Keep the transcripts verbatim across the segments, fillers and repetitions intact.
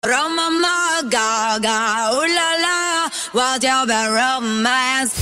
Ramama gaga, ooh la la, what you been romance.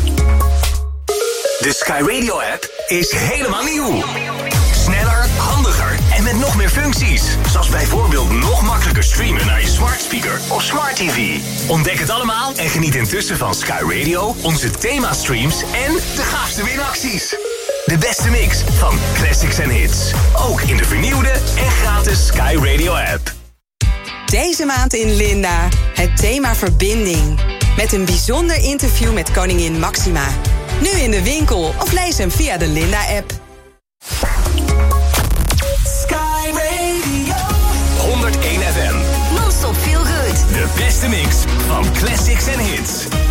De Sky Radio app is helemaal nieuw. Sneller, handiger en met nog meer functies. Zoals bijvoorbeeld nog makkelijker streamen naar je smart speaker of smart T V. Ontdek het allemaal en geniet intussen van Sky Radio, onze themastreams en de gaafste winacties. De beste mix van classics en hits. Ook in de vernieuwde en gratis Sky Radio app. Deze maand in Linda, het thema verbinding. Met een bijzonder interview met koningin Maxima. Nu in de winkel of lees hem via de Linda-app. Sky Radio. honderdéén F M. Non-stop feel good. De beste mix van classics en hits.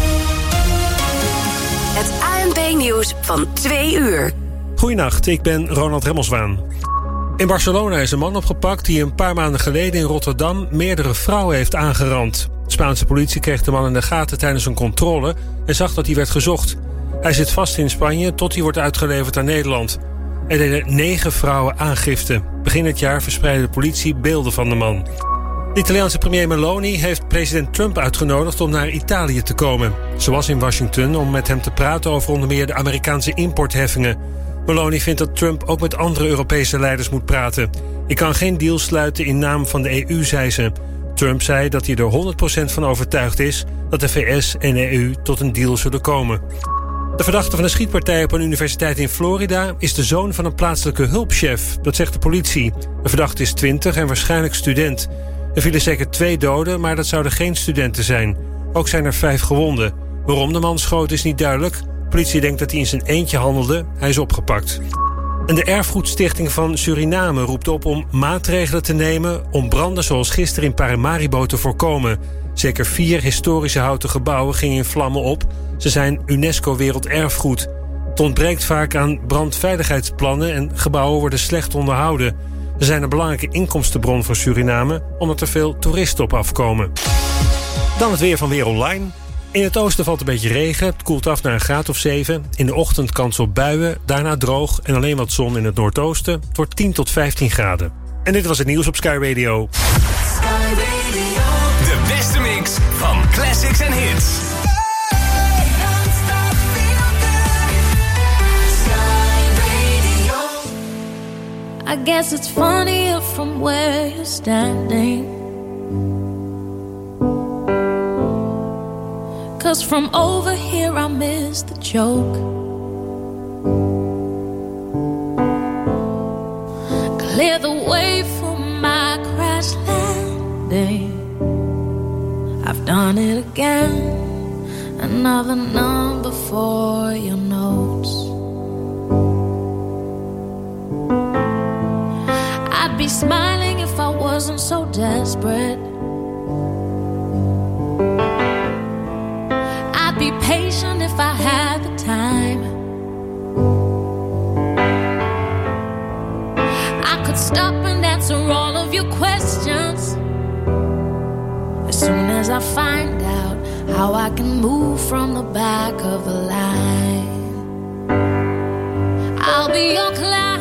Het A N P-nieuws van twee uur. Goedenacht, ik ben Ronald Remmelswaan. In Barcelona is een man opgepakt die een paar maanden geleden in Rotterdam meerdere vrouwen heeft aangerand. De Spaanse politie kreeg de man in de gaten tijdens een controle en zag dat hij werd gezocht. Hij zit vast in Spanje tot hij wordt uitgeleverd aan Nederland. Er deden negen vrouwen aangifte. Begin het jaar verspreidde de politie beelden van de man. De Italiaanse premier Meloni heeft president Trump uitgenodigd om naar Italië te komen. Ze was in Washington om met hem te praten over onder meer de Amerikaanse importheffingen. Meloni vindt dat Trump ook met andere Europese leiders moet praten. Ik kan geen deal sluiten in naam van de E U, zei ze. Trump zei dat hij er honderd procent van overtuigd is dat de V S en de E U tot een deal zullen komen. De verdachte van de schietpartij op een universiteit in Florida is de zoon van een plaatselijke hulpchef. Dat zegt de politie. De verdachte is twintig en waarschijnlijk student. Er vielen zeker twee doden, maar dat zouden geen studenten zijn. Ook zijn er vijf gewonden. Waarom de man schoot is niet duidelijk. De politie denkt dat hij in zijn eentje handelde. Hij is opgepakt. En de Erfgoedstichting van Suriname roept op om maatregelen te nemen om branden zoals gisteren in Paramaribo te voorkomen. Zeker vier historische houten gebouwen gingen in vlammen op. Ze zijn UNESCO Werelderfgoed. Het ontbreekt vaak aan brandveiligheidsplannen en gebouwen worden slecht onderhouden. Ze zijn een belangrijke inkomstenbron voor Suriname omdat er veel toeristen op afkomen. Dan het weer van Weer Online. In het oosten valt een beetje regen. Het koelt af naar een graad of zeven. In de ochtend kans op buien, daarna droog en alleen wat zon in het noordoosten. Het wordt tien tot vijftien graden. En dit was het nieuws op Sky Radio. Sky Radio. De beste mix van classics en hits. I guess it's funnier from where you're standing. 'Cause from over here I miss the joke. Clear the way for my crash landing. I've done it again. Another number for your notes. I'd be smiling if I wasn't so desperate. I'd be patient if I had the time. I could stop and answer all of your questions as soon as I find out how I can move from the back of the line. I'll be your clown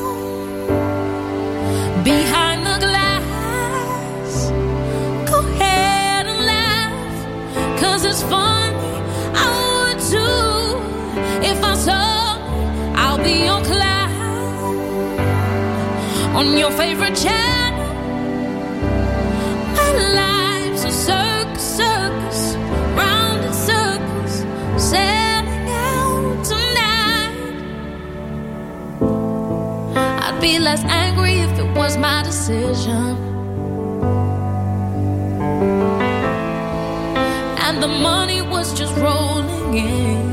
behind the glass. Go ahead and laugh, 'cause it's funny, I would too. If I saw, I'll be your clown on your favorite channel. My life's a circus, circus, round in circles, setting out tonight. I'd be less angry if it was my decision, and the money was just rolling in.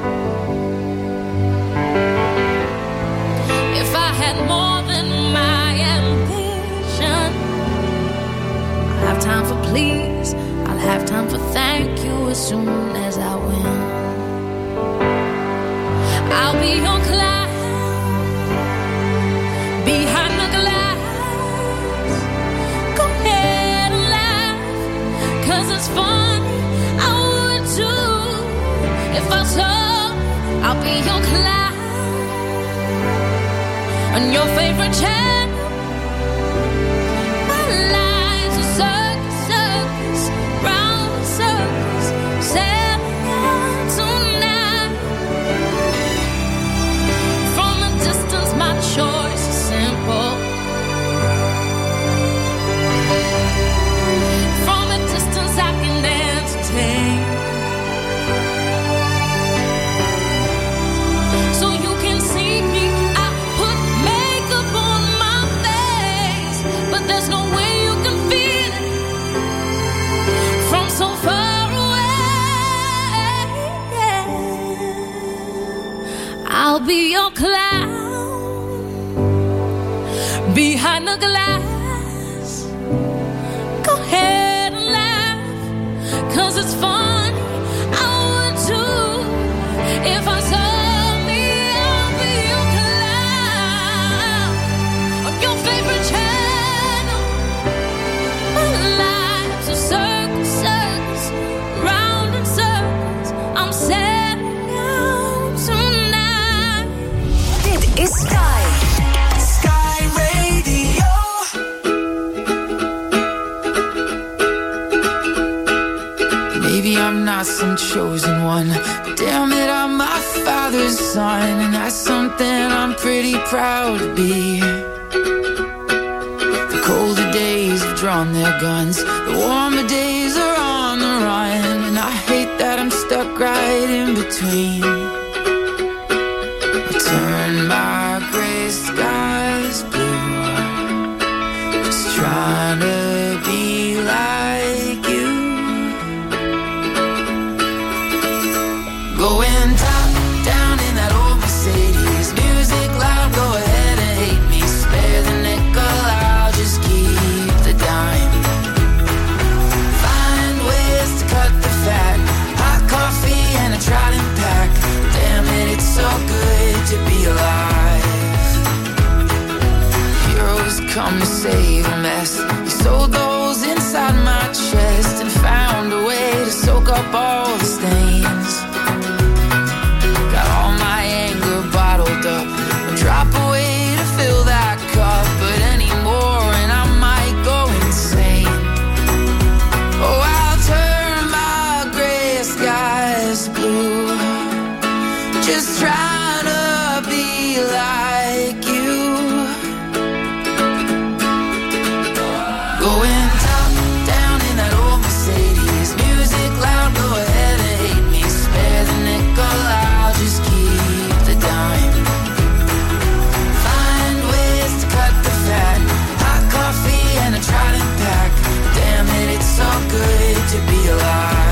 If I had more than my ambition, I'll have time for please, I'll have time for thank you as soon as I win. I'll be your clown behind the glass. Go ahead and laugh, 'cause it's funny, I would too. If I saw, I'll be your clown on your favorite channel. My life's a circus, the glass. Go ahead and laugh, 'cause it's funny. I would too if I saw me. I'll be your clown on your favorite channel. My life's a circus, circus, round in circles. I'm setting out tonight. Dit is Sky. Sky Radio. Maybe I'm not some chosen one, but damn it, I'm my father's son, and that's something I'm pretty proud to be. The colder days have drawn their guns, the warmer days are on the run, and I hate that I'm stuck right in between. I turn my gray skies blue, just trying to be like you. Going top down in that old Mercedes, music loud, go ahead and hate me. Spare the nickel, I'll just keep the dime. Find ways to cut the fat, hot coffee and a Trident pack. Damn it, it's so good to be alive. Heroes come to save a mess. You sewed those inside my chest and found a way to soak up all the stains. Got all my anger bottled up, a drop away to fill that cup, but anymore and I might go insane. Oh, I'll turn my gray skies blue, just trying to be like you. Going top down in that old Mercedes, music loud, go ahead and hate me. Spare the nickel, I'll just keep the dime. Find ways to cut the fat, hot coffee and a Trident pack. Damn it, it's so good to be alive.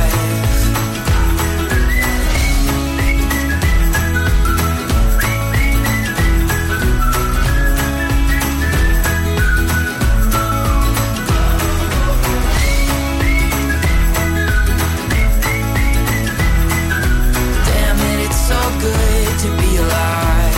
Damn it, it's so good to be alive.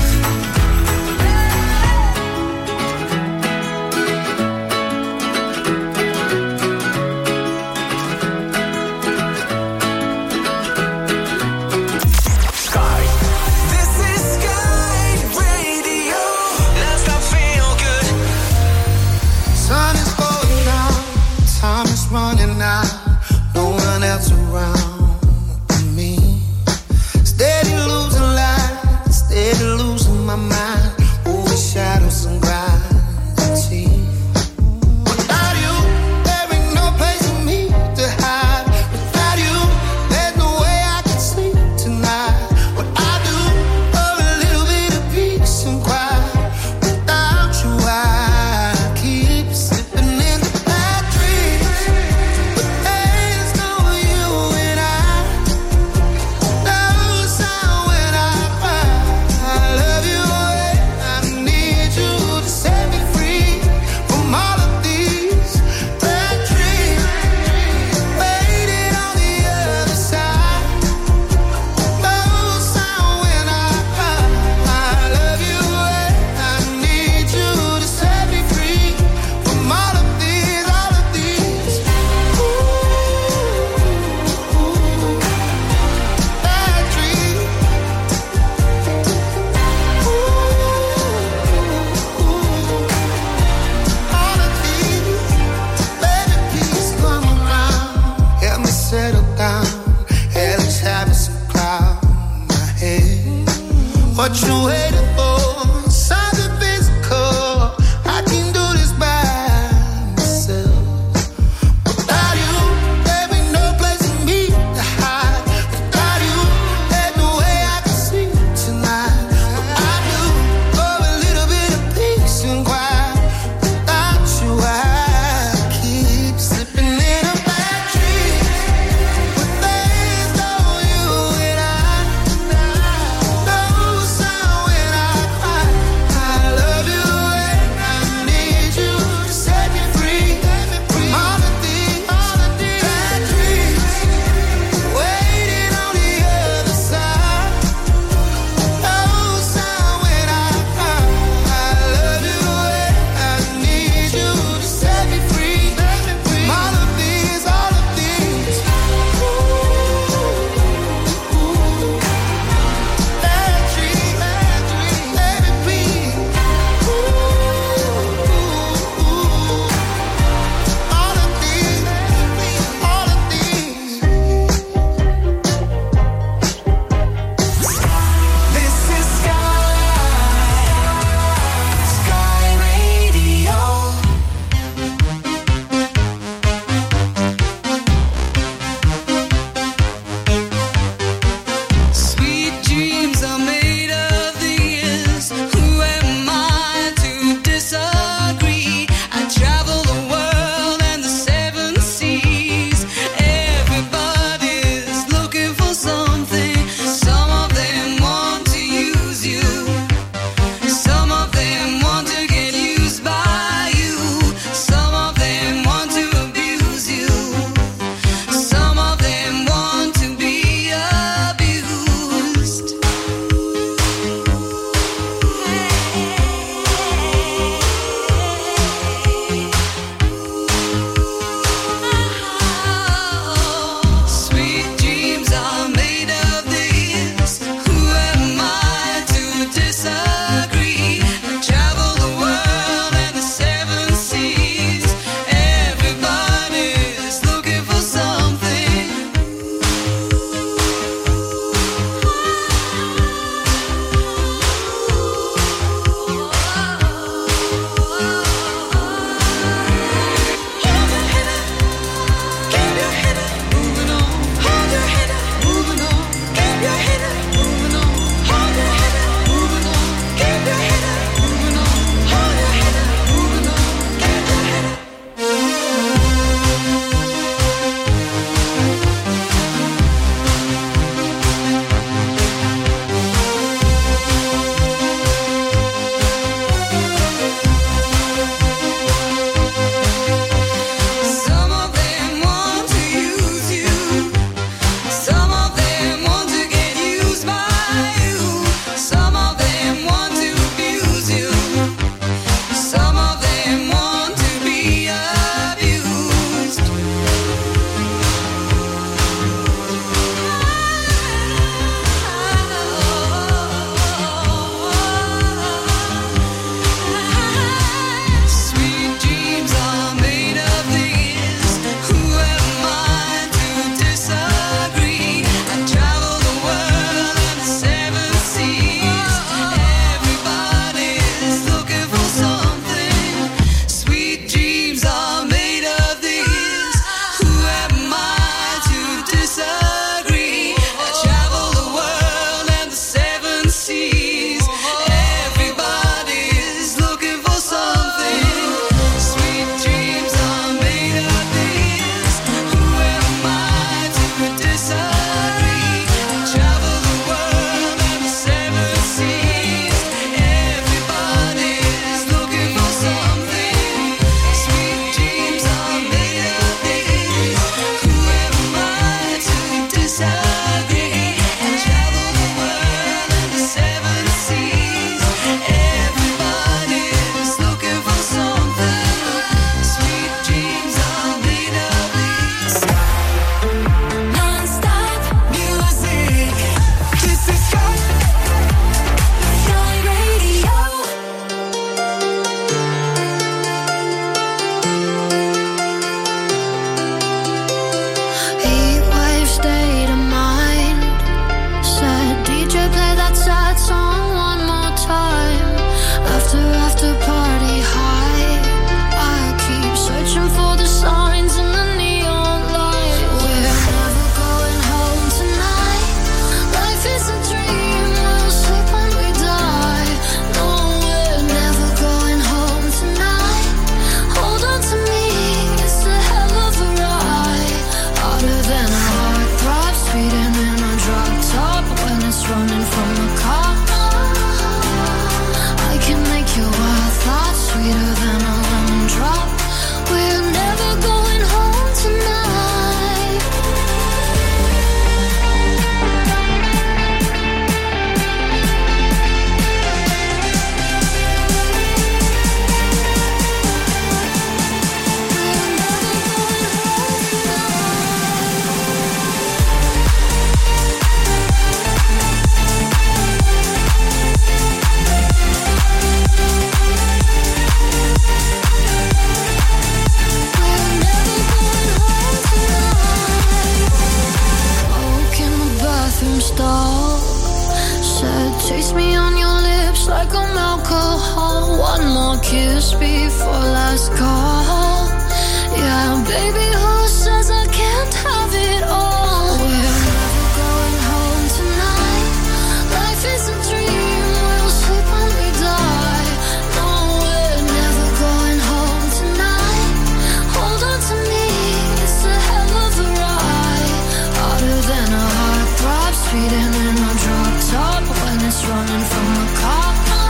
Sky. This is Sky Radio. Let's not feel good. Sun is going down, time is running out, no one else around but me. Steady losing light, steady losing my mind, over shadows and gravity. Without you, there ain't no place for me to hide. Without you, there's no way I can sleep tonight. What I do for a little bit of peace and quiet. Without you, I keep slipping into bad dreams. But there's no you and I. No sound when I cry. I love you and I need you to set me free from all of these bad dreams. Waiting on the other side. No sound when I cry. I love you and I need you to set me free from all of these, all of these. Ooh, bad dreams. Ooh, all of these. Baby, please come around. Help me settle down. At least having some cloud in my head. What you waiting for? Something physical. I can do this by myself. Without you, there ain't no place for me to hide. Without you, there's no way I can sleep tonight. What I do for a little bit of peace and quiet. Without you, I keep slipping in a bad dream. But there's no you and I. No sound when like I'm alcohol. One more kiss before last call. Yeah, baby, who says I can't have it all? We're never going home tonight. Life is a dream, we'll sleep when we die. No, we're never going home tonight. Hold on to me, it's a hell of a ride. Harder than a heartthrob, speeding in a drop top. When it's running from a cop,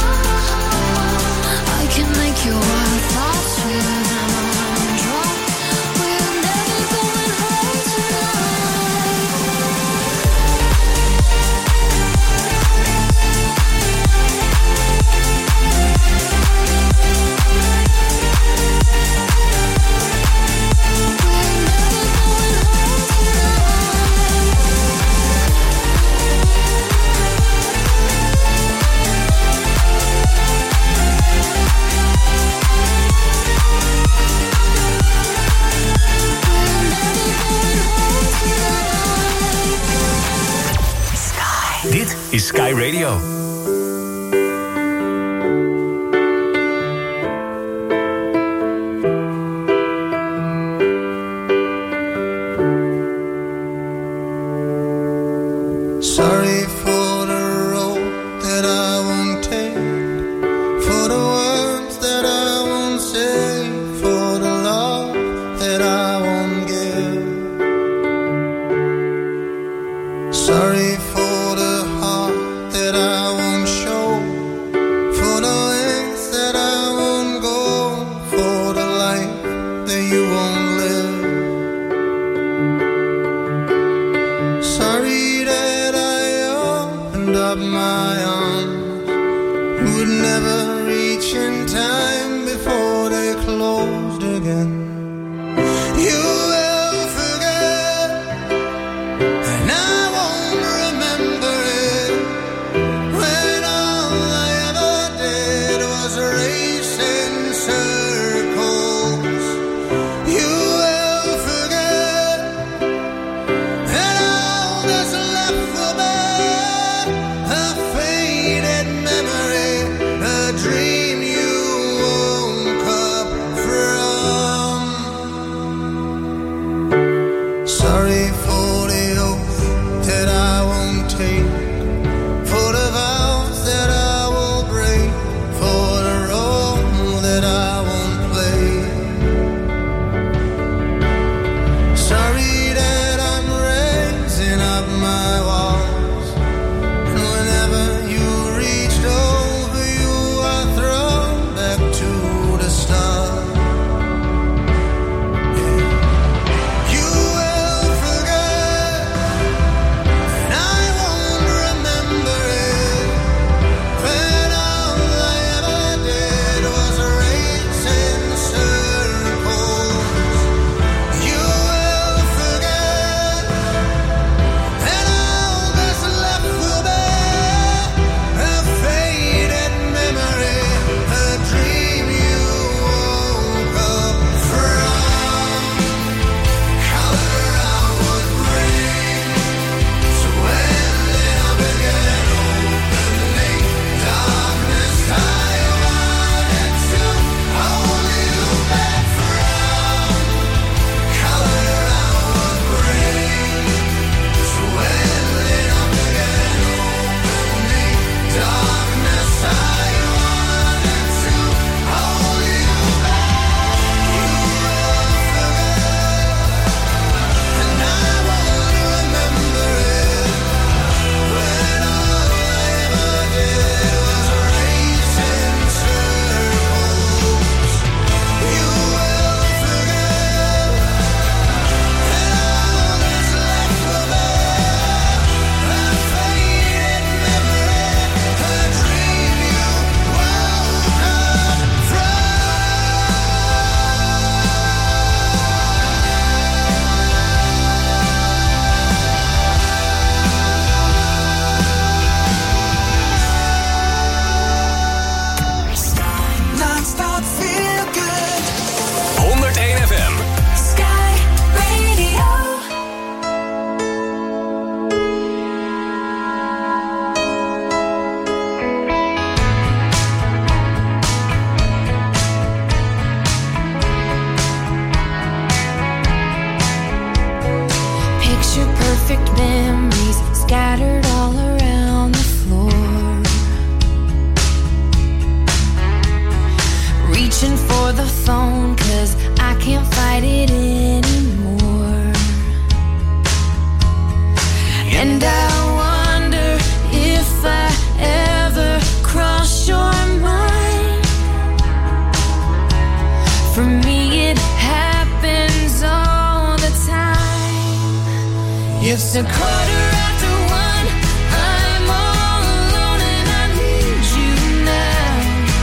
I can make your wild thoughts sweeter than a lemon drop. We're never going home tonight. We're never going home Dit is Sky Radio. Sorry for the road that I won't take, for the words that I won't say, for the love that I won't give. Sorry for the heart that I won't show, for the lengths that I won't go, for the life that you won't live. Sorry that I opened up my arms, would never reach in time before they closed again. You will forget, and I won't remember it, when all I ever did was race in circles. You will forget, and all that's left will be a faded memory, a dream you woke up from. Sorry for the oath that I won't take, for the vows that I will break, for the role that I won't play. Sorry that I'm raising up my walls, and whenever you reached over, you are thrown back to the start. You will forget, and I won't It's a quarter after one. I'm all alone and I need you now.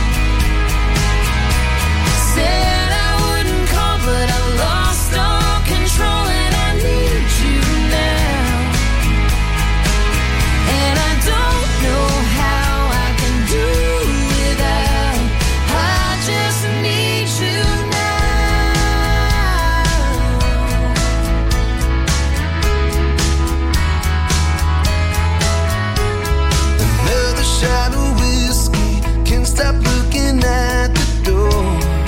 Said I wouldn't call, but I lost all control and I need you now. And I don't know how I can do without. I just need you shot of whiskey, can't stop looking at the door.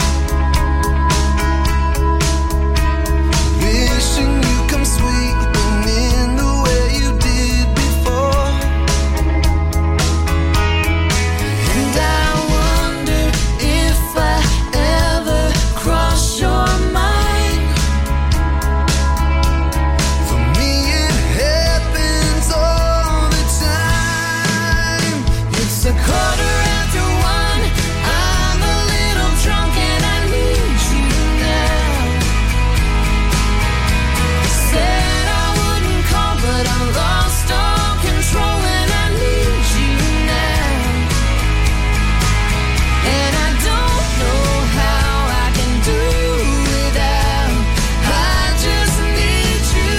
Wishing you come sweeping in the way you did before. And I wonder if I ever cross your mind. For me it happens all the time. It's a quarter after one. I'm a little drunk and I need you now. Said I wouldn't call, but I lost all control and I need you now. And I don't know how I can do without. I just need you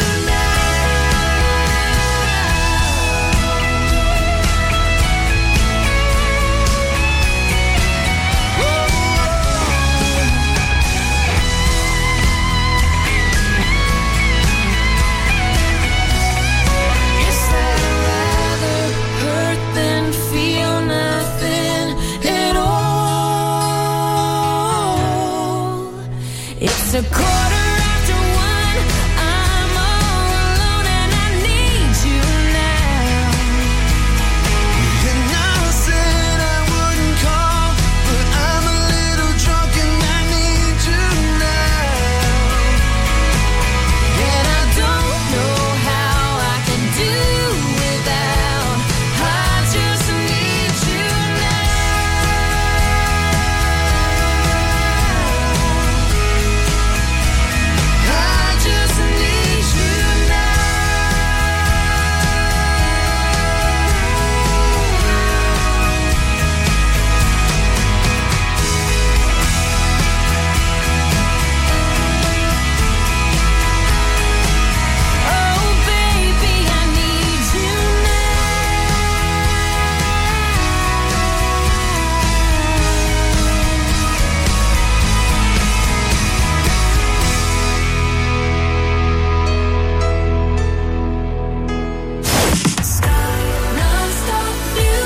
Guess that I'd rather hurt than feel nothing at all. It's a quarter after one. I'm all alone and I need you now. And I said I wouldn't call, but I'm a little drunk and I need you now. And I don't know how I can do without. I just need you now. I just need you Oh, baby, I need you Non-stop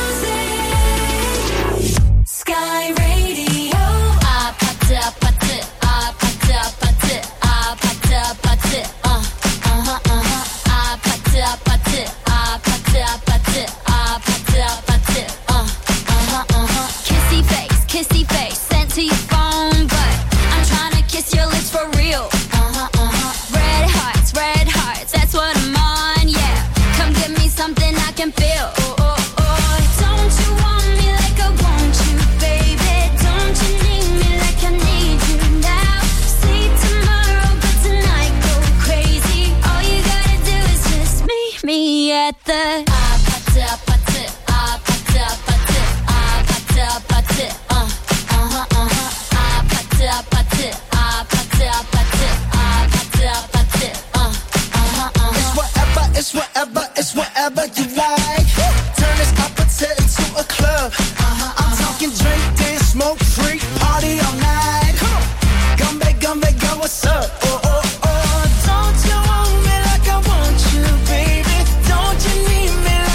music. Sky Radio. Ah, pata, pata, ah, pata, pata, ah, pata, pata, uh, uh-huh, uh-huh. Ah, pata, pata, ah, pata, pata, ah, pata, pata, uh, uh-huh, uh-huh. Kissy face, kissy face, sent to your phone, but I'm trying to kiss your lips for real. Uh-huh, uh-huh. Red hearts, red hearts, that's what I'm on, yeah. Come give me something I can feel. Oh, oh, oh. Don't you want me like I want you, baby? Don't you need me like I need you now? See tomorrow, but tonight go crazy. All you gotta do is just meet me at the ah, pata, pata, ah, pata, pata, ah, pata, pata, uh, uh-huh, uh-huh. Ah, pata, pata, ah, pata, pata, ah, pata, pata, uh, uh-huh, uh-huh. It's whatever, it's whatever, it's whatever you like. Turn this opposite into a club. I'm talking drink, dance, smoke, freak, party all night. Gumbe, gumbe, go, what's up? Oh, oh, oh. Don't you want me like I want you, baby? Don't you need me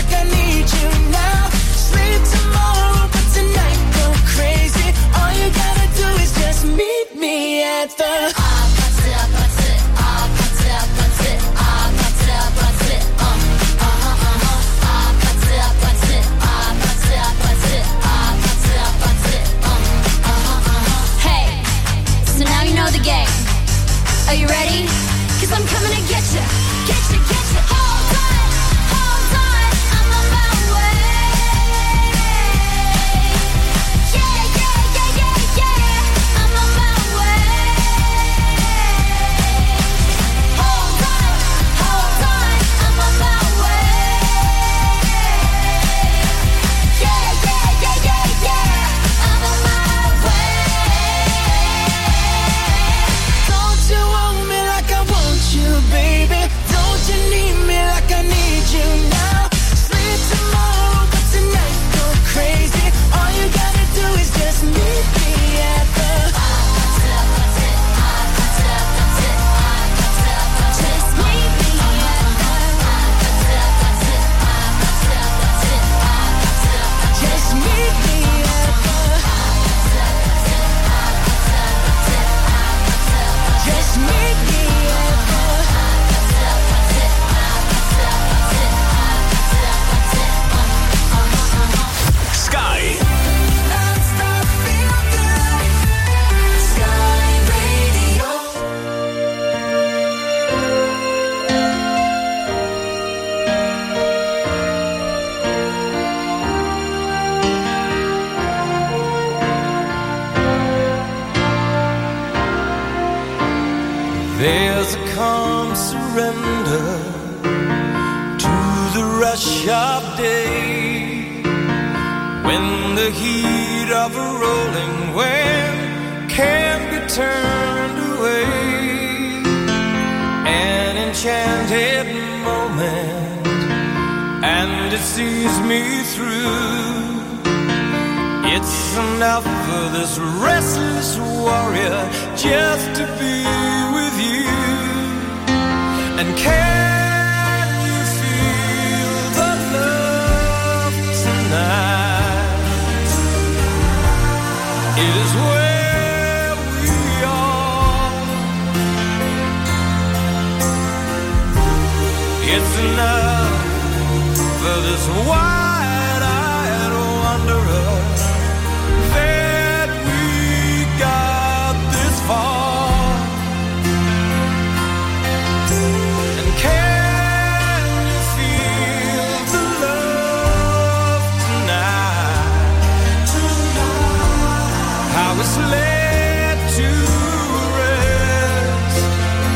calm surrender to the rush of day, when the heat of a rolling wave can't be turned away. An enchanted moment, and it sees me through. It's enough for this restless warrior just to be with you. And can you feel the love tonight? It is where we are. It's enough for this wide-eyed wanderer that we got this far. And can you feel the love tonight? How it's laid to rest.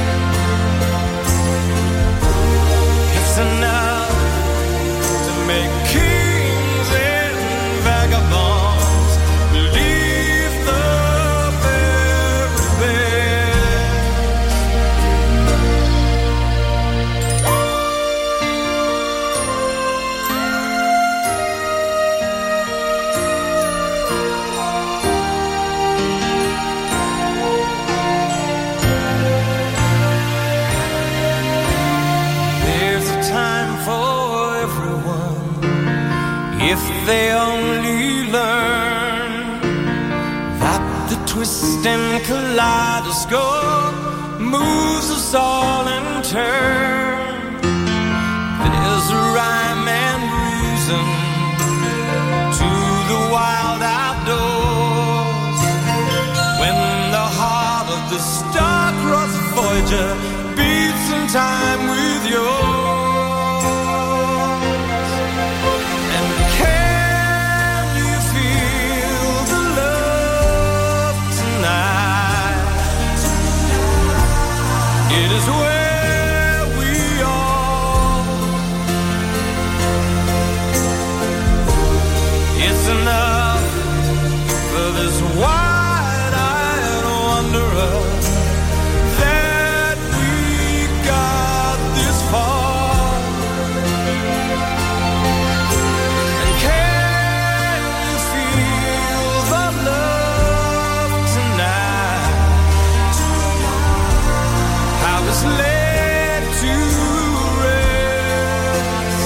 It's enough to make kings and vagabonds believe the very best. There's a time for everyone if they only learn that the twisting kaleidoscope moves us all in turn. There's a rhyme and reason to the wild outdoors, when the heart of the star-crossed Voyager beats in time with yours. And can you feel the love tonight? It is where we are. It's enough for this wide-eyed wanderer that we got this far. And can you feel the love tonight? How it's laid to rest.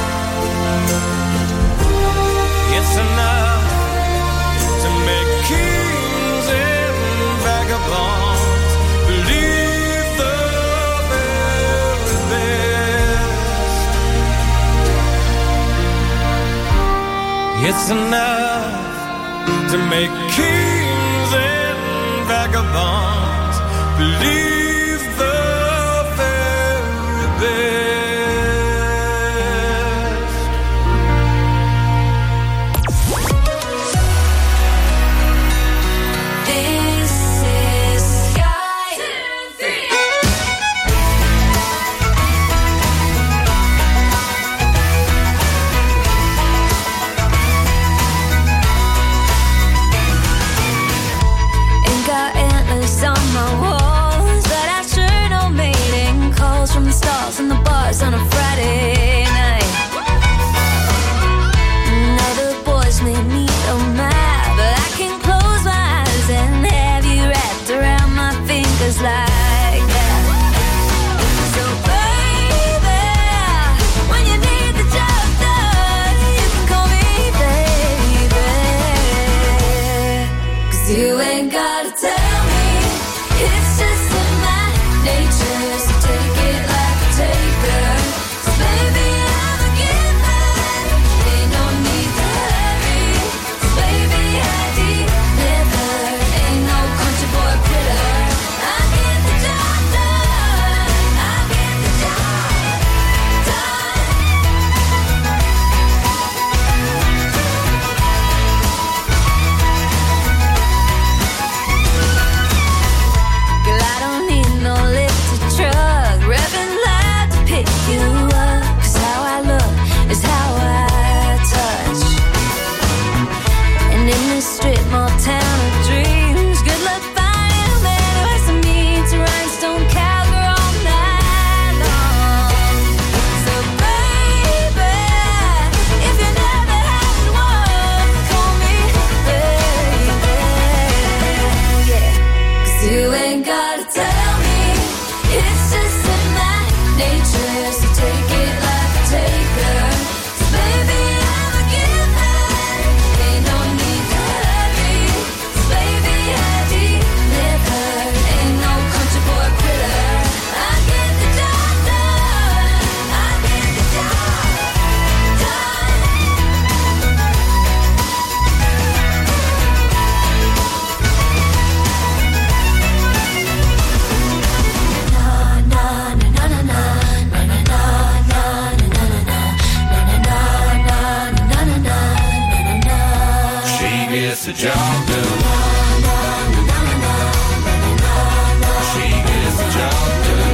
It's enough to make kings and vagabonds believe the very best. It's enough to make kings and vagabonds believe the very best. This is Sky. Ain't got antlers on my walls, but I sure don't mating calls from the stalls and the bars on a Friday night. And other boys may need a map, but I can close my eyes and have you wrapped around my fingers like that. So baby, when you need the job done, you can call me baby. 'Cause you ain't gotta tell me, it's just in my nature, so take it like a taker. 'Cause baby, job done. She gets the job done.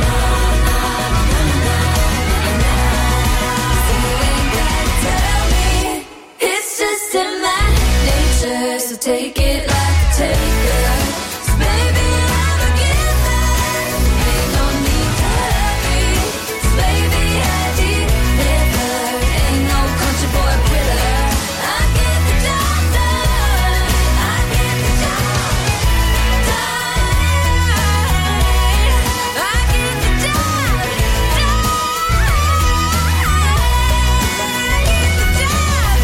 Tell me, it's just in my nature, so take it like a taker. 'Cause baby, I'm a giver. Ain't no need to hurry. 'Cause baby, I deliver. Ain't no country boy quitter. I get the job done. I get the job done. I get the job done. I get the job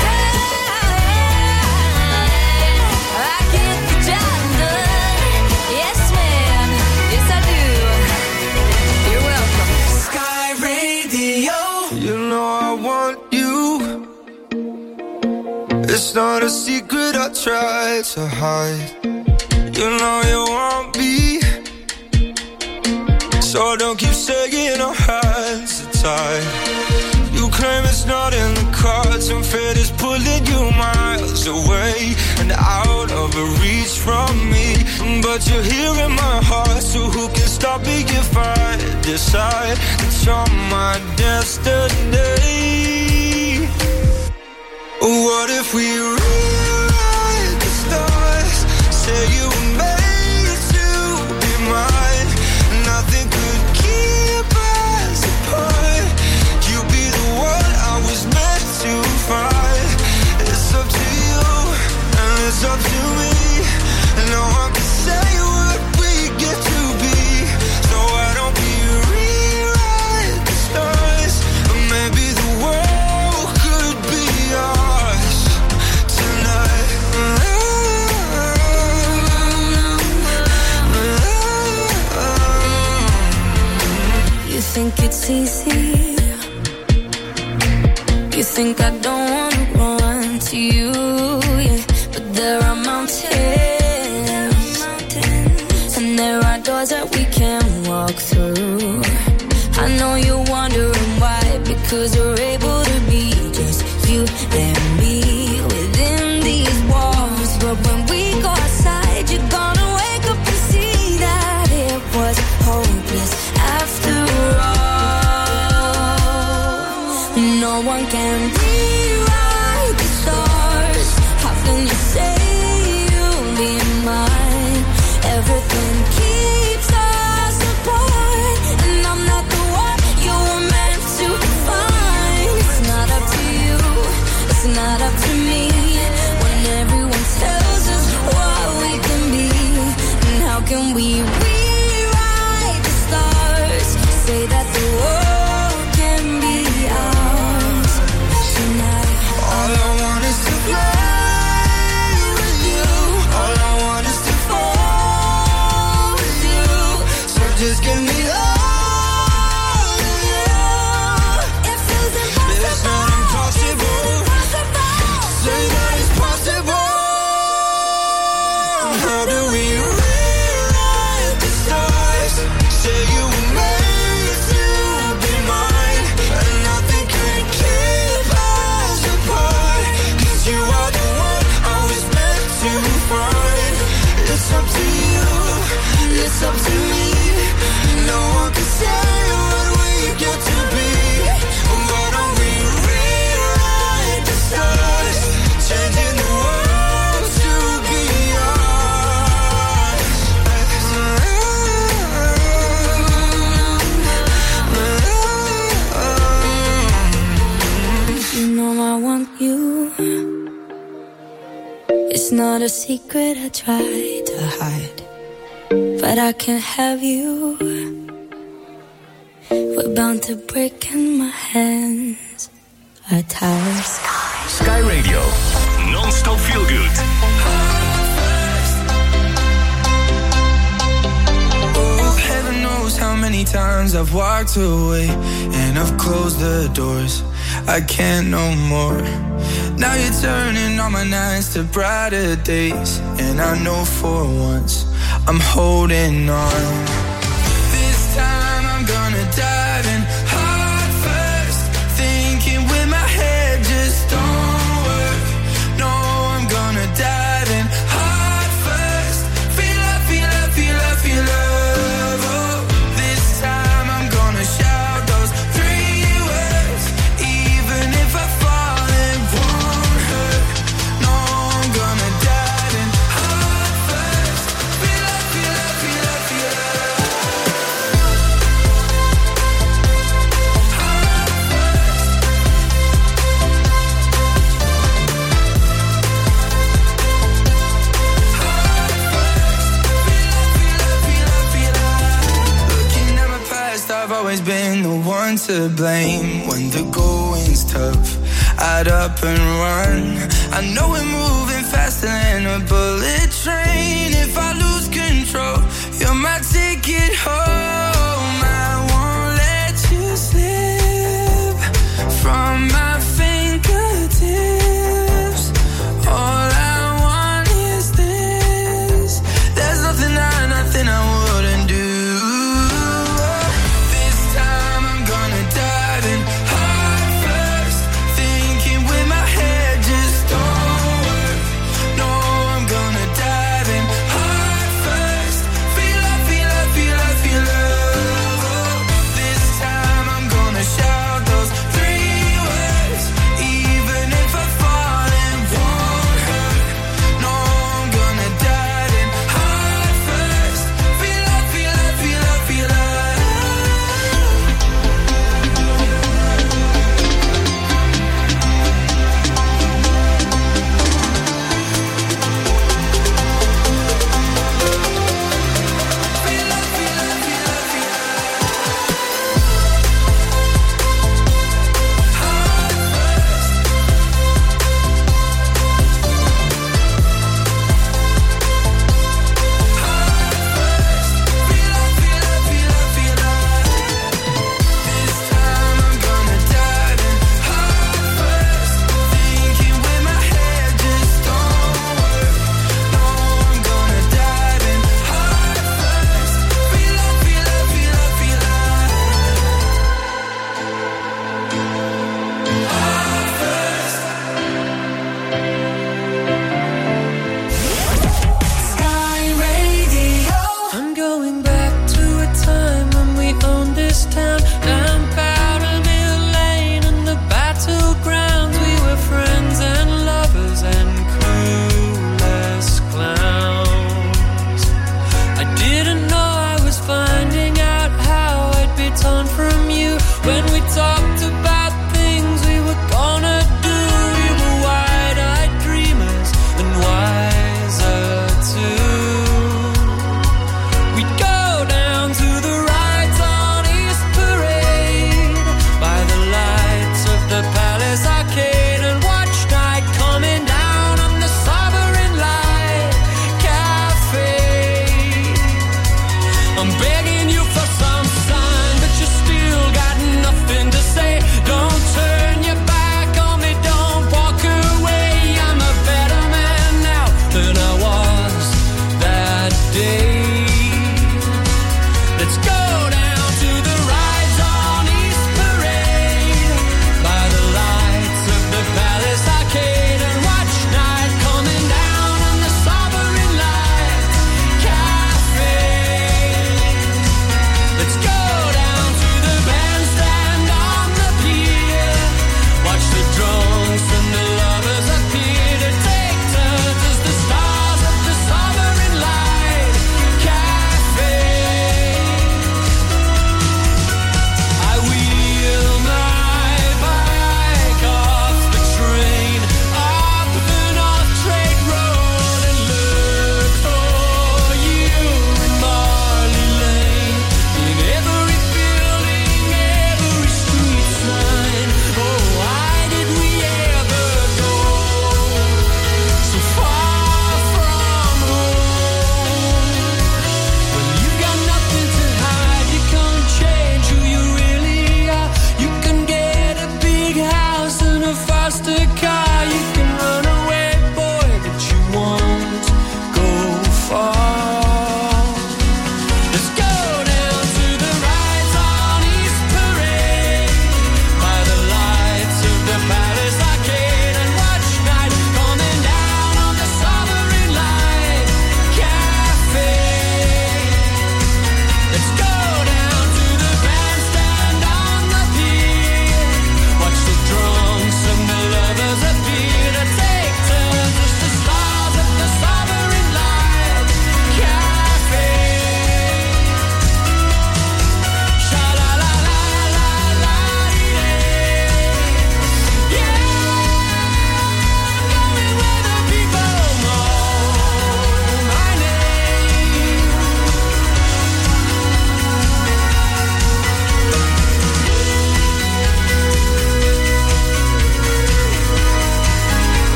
done. I get the job done. Yes, ma'am. Yes, I do. You're welcome. Sky Radio. You know I want you. It's not a secret I try to hide. You know you want me. So don't keep saying our hands are tied. You claim it's not in the cards, and fate is pulling you miles away and out of reach from me. But you're here in my heart, so who can stop me if I decide that you're my destiny? What if we rewrite the stars? Say you were made to be mine. Nothing could keep us apart. You be the one I was meant to find. It's up to you, and it's up to me. No one can say what we get to be. So why don't we rewrite the stars? Or maybe the world could be ours tonight. You think it's easy? You think I don't wanna run to you? Yeah, but there are mountains, and there are doors that we can walk through. I know you're wondering why, because we're able to be just you and me within these walls. But when we go outside, you're gonna wake up and see that it was hopeless after all. No one can rewrite the stars. How can you say you'll be mine? Everything keeps us apart, and I'm not the one you were meant to find. It's not up to you, it's not up to me. When everyone tells us what we can be, and how can we rewrite the stars? Say that the world can be ours tonight. All I want is to fly with you. All I want is to fall with you. So just give me all of you. It feels impossible. It's not impossible. Say that it's possible. How do we rewrite the stars? Say you were made to be mine, and nothing can keep us apart. 'Cause you are the one I was meant to find. It's up to you, it's up to me. No one can say what we get to be. Why don't we rewrite the stars? Changing the world to be ours. You know I want you. It's not a secret I try to hide, but I can't have you. We're bound to break and my hands are tied. Sky Radio. Non-stop feel good. Oh, heaven knows how many times I've walked away and I've closed the doors. I can't no more. Now you're turning all my nights to brighter days, and I know for once I'm holding on. This time I'm gonna dive in heart first, thinking with my head just don't work. No, I'm gonna dive been the one to blame when the going's tough. I'd up and run. I know we're moving faster than a bullet train. If I lose control, you're my ticket home. I won't let you slip from my fingertips. All I want is this. There's nothing I, nothing I wouldn't do. This time I'm gonna dive in heart first, thinking with my head just don't work. No, I'm gonna dive in heart first. Feel love, feel love, feel love, feel love.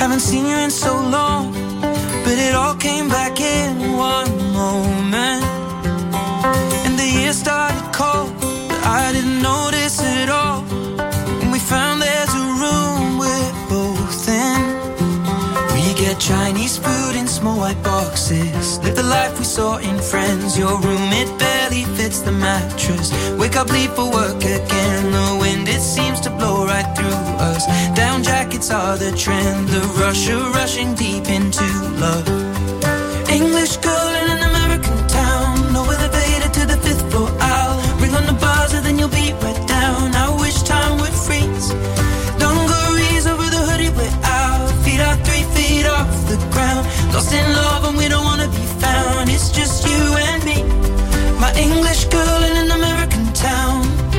Haven't seen you in so long, but it all came back in one moment. And the year started cold, but I didn't notice it at all. When we found there's a room we're both in. We get Chinese food in small white boxes. Live the life we saw in Friends. Your room, it barely fits the mattress. Wake up, leave for work again. The wind, it seems to blow right through us. Down jackets are the trend. The rush of rushing deep into love. English girl in an American town. No elevator to the fifth floor. I'll ring on the buzzer, then you'll be right down. I wish time would freeze. Dungarees over the hoodie, we're out. Feet are three feet off the ground. Lost in love and we don't wanna be found. It's just you and me. My English girl in an American town.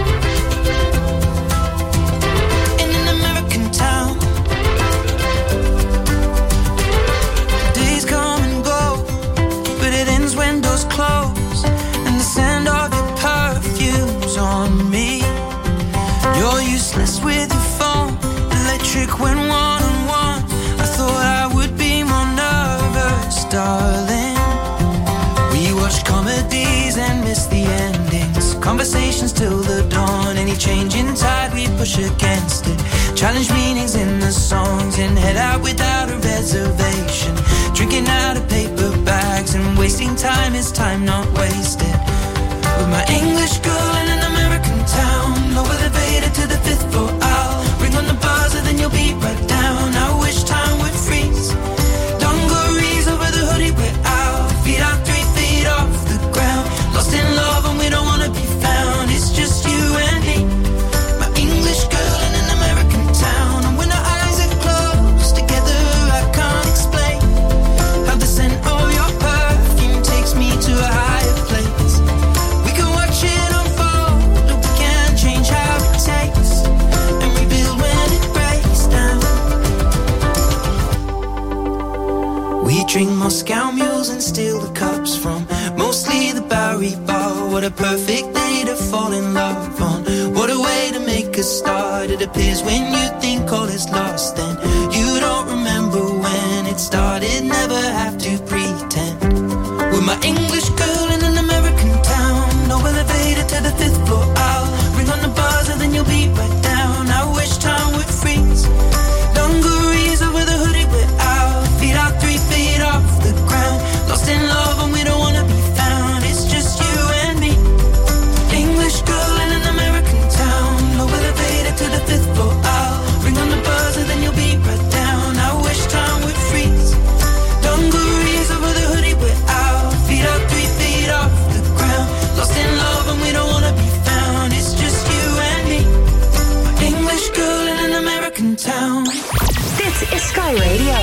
In an American town. Days come and go, but it ends when doors close. And the scent of your perfume's on me. You're useless with your phone, electric when one-on-one. I thought I would be more nervous, darling. We watch comedies and miss the endings. Conversations till the dawn. Any change in tide, we push against it. Challenge meanings in the songs and head out without a reservation. Drinking out of paper bags and wasting time is time not wasted. With my English girl in an American town. No elevator to the fifth floor. I'll ring on the buzzer, then you'll be right down. I wish time would freeze. Dungarees over the hoodie, we're out. Feet out three feet off the ground. Lost in love and we don't wanna be found. It's just you and me. My English girl in an American town. And when our eyes are closed together, I can't explain how the scent of your perfume takes me to a higher place. We can watch it unfold, but we can't change how it tastes. And rebuild when it breaks down. We drink Moscow mules and steal the cups from mostly the Bowery Bar. What a perfect day to fall in love on. What a way to make a start. It appears when you think all is lost, then you don't remember when it started. Never have to pretend. With my English girl in an American town. No elevator to the fifth floor. I'll ring on the buzzer, then you'll be right down. I wish time would freeze. Dungarees over the hoodie, we're out. Feet out three feet off the ground. Lost in love and we don't wanna be found. It's just you and me. English girl in an American town. No elevator to the fifth floor. I'll ring on the buzzer, then you'll be right down. I wish time would freeze. Dungarees over the hoodie, we're out. Feet out three feet off the ground. Lost in love and we don't wanna be found. It's just you and me. My English girl in an American town. Dit is Sky Radio.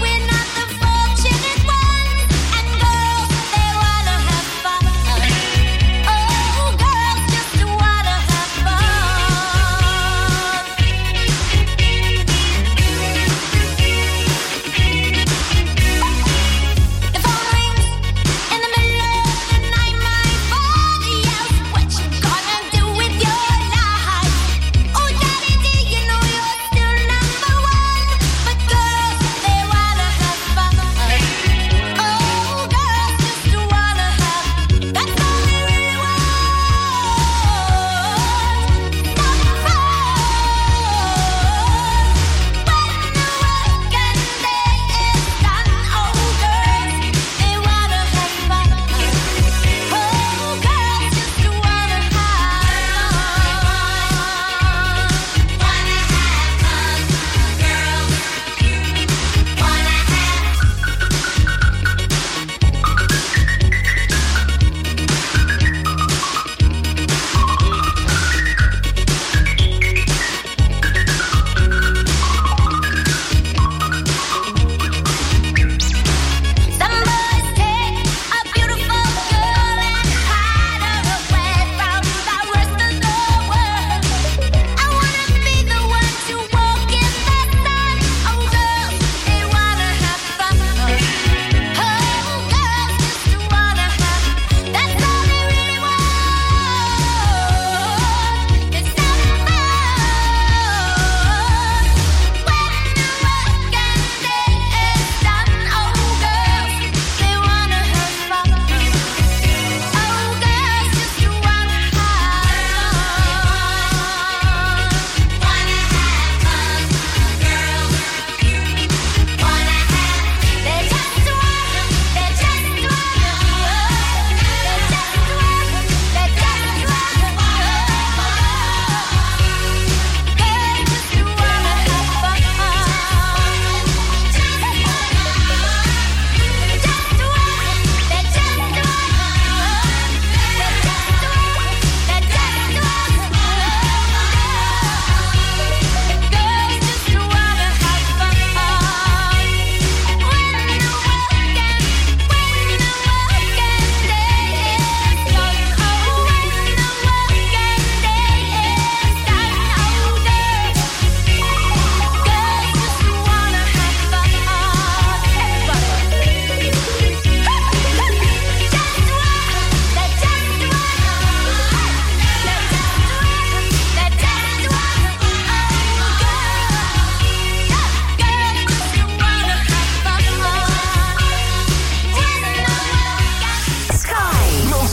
Fortunate ones, and girls, they wanna have fun.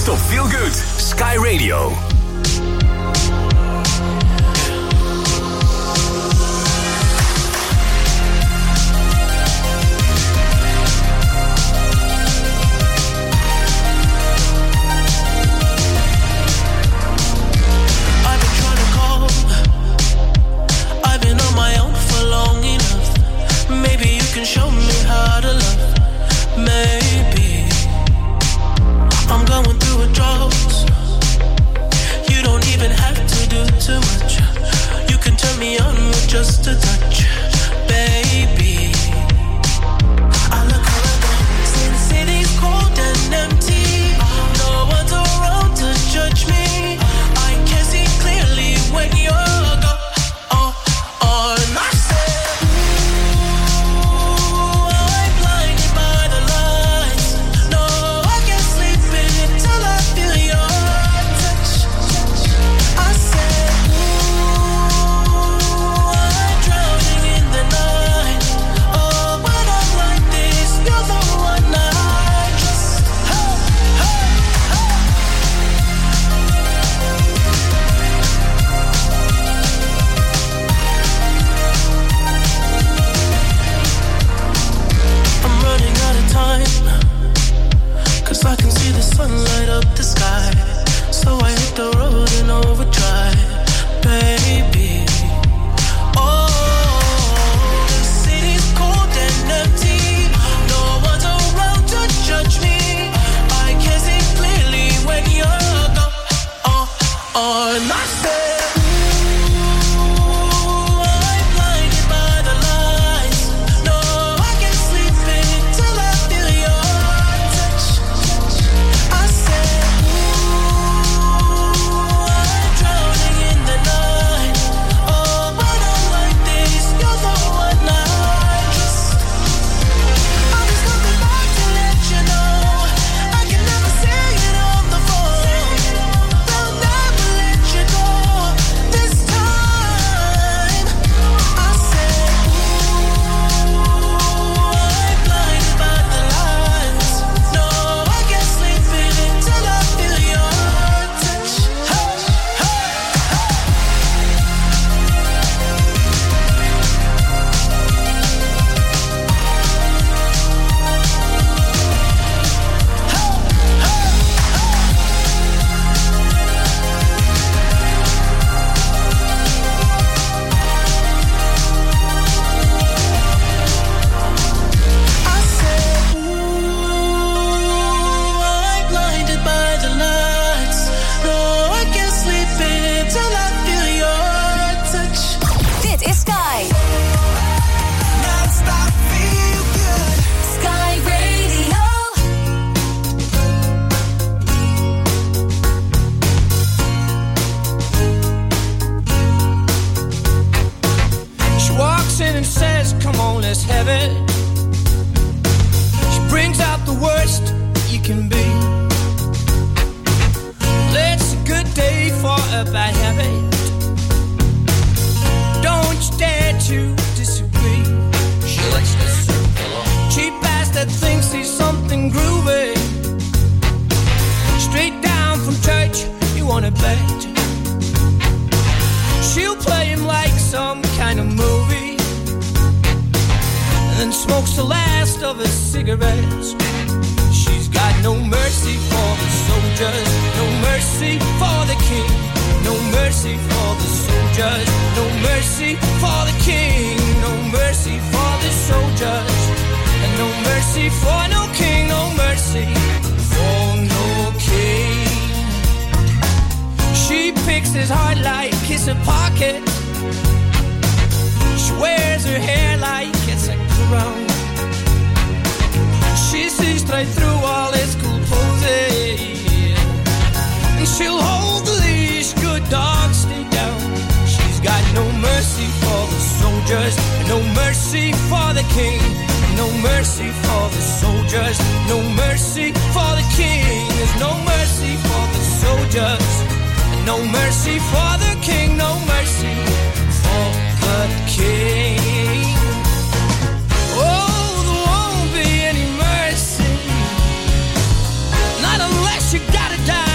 top Feel Good. Sky Radio. Can show me how to love. Maybe I'm going through a drought. You don't even have to do too much. You can turn me on with just a touch, baby. I look around, see the city's cold and empty. No one's around to judge me. I can see clearly when you're gone. Oh, oh, and I say. I can see the sun light up the sky, so I hit the road in overdrive, baby. Oh, the city's cold and empty. No one's around to judge me. I can see clearly when you're gone. Oh, oh, and I said. No mercy for the king, no mercy for the king. Oh, there won't be any mercy, not unless you gotta die.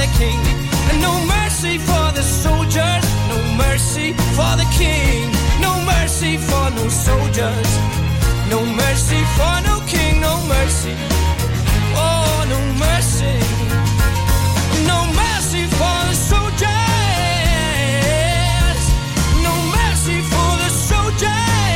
the king. And no mercy for the soldiers, no mercy for the king. No mercy for no soldiers, no mercy for no king, no mercy. Oh, no mercy. No mercy for the soldiers, no mercy for the soldiers,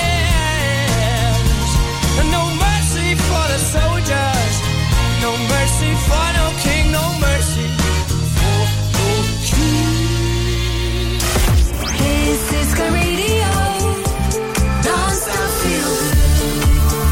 no mercy for the soldiers, no mercy for no king, no mercy for no king. This is Sky Radio. Non-stop feel good.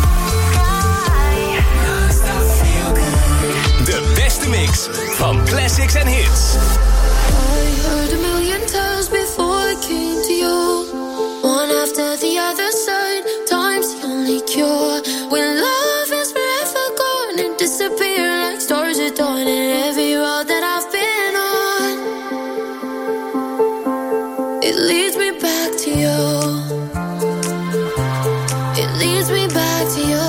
Non-stop feel good. De beste mix van classics en hits. I heard a million times before I came to you. One after the other side, time's the only cure. When love is forever gone and disappear like stars at dawn. And every road that I've been on, it leads me back to you. It leads me back to you.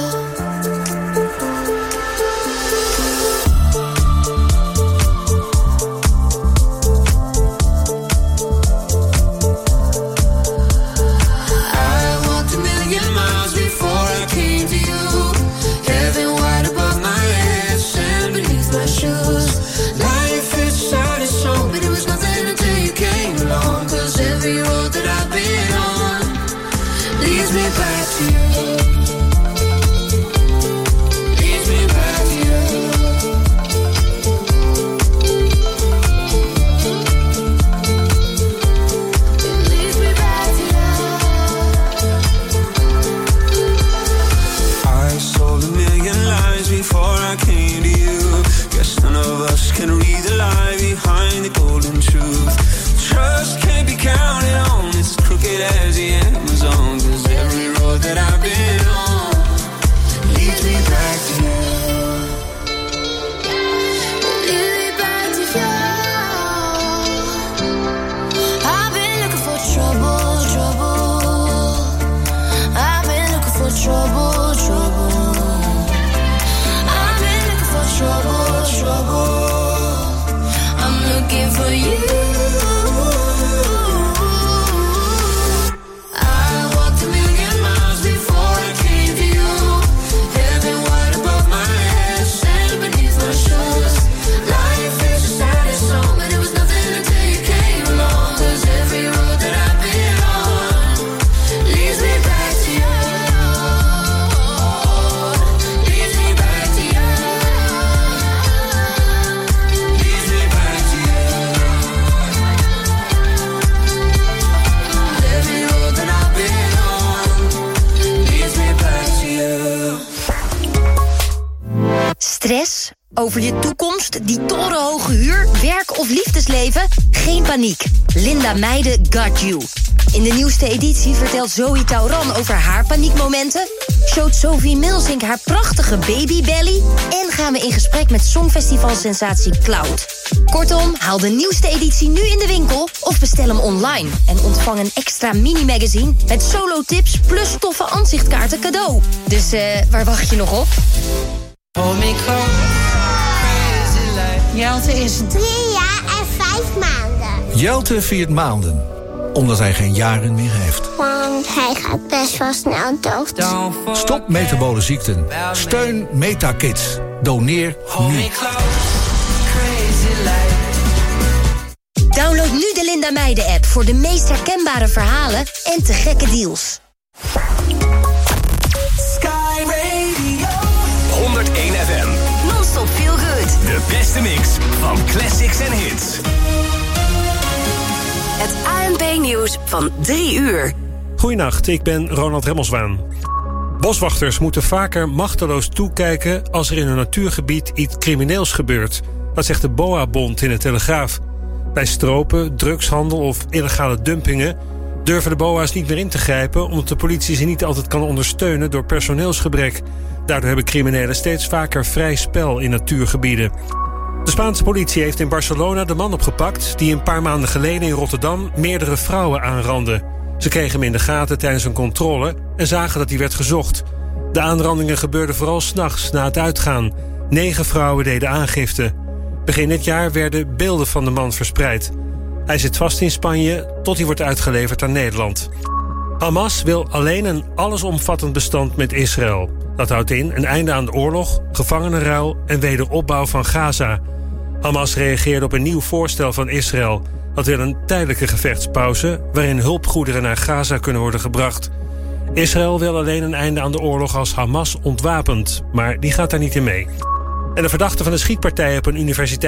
Stress over je toekomst, die torenhoge huur, werk of liefdesleven? Geen paniek. Linda Meijden got you. In de nieuwste editie vertelt Zoe Tauran over haar paniekmomenten, showt Sophie Milsink haar prachtige babybelly en gaan we in gesprek met songfestivalsensatie Cloud. Kortom, haal de nieuwste editie nu in de winkel of bestel hem online en ontvang een extra mini-magazine met solo-tips plus toffe aanzichtkaarten cadeau. Dus uh, waar wacht je nog op? Jelte is drie jaar en vijf maanden. Jelte viert maanden, omdat hij geen jaren meer heeft. Want hij gaat best wel snel dood. Stop metabole ziekten. Steun MetaKids. Doneer nu. Download nu de Linda Meijden app voor de meest herkenbare verhalen en te gekke deals. Sky Radio. honderdéén F M. Non-stop feel good. De beste mix van classics en hits. Het A N P-nieuws van drie uur. Goeienacht, ik ben Ronald Remmelswaan. Boswachters moeten vaker machteloos toekijken als er in een natuurgebied iets crimineels gebeurt. Dat zegt de B O A-bond in de Telegraaf. Bij stropen, drugshandel of illegale dumpingen durven de B O A's niet meer in te grijpen, omdat de politie ze niet altijd kan ondersteunen door personeelsgebrek. Daardoor hebben criminelen steeds vaker vrij spel in natuurgebieden. De Spaanse politie heeft in Barcelona de man opgepakt die een paar maanden geleden in Rotterdam meerdere vrouwen aanrandde. Ze kregen hem in de gaten tijdens een controle en zagen dat hij werd gezocht. De aanrandingen gebeurden vooral 's nachts na het uitgaan. Negen vrouwen deden aangifte. Begin dit jaar werden beelden van de man verspreid. Hij zit vast in Spanje tot hij wordt uitgeleverd aan Nederland. Hamas wil alleen een allesomvattend bestand met Israël. Dat houdt in een einde aan de oorlog, gevangenenruil en wederopbouw van Gaza. Hamas reageerde op een nieuw voorstel van Israël. Dat wil een tijdelijke gevechtspauze waarin hulpgoederen naar Gaza kunnen worden gebracht. Israël wil alleen een einde aan de oorlog als Hamas ontwapent, maar die gaat daar niet in mee. En de verdachte van de schietpartij op een universiteit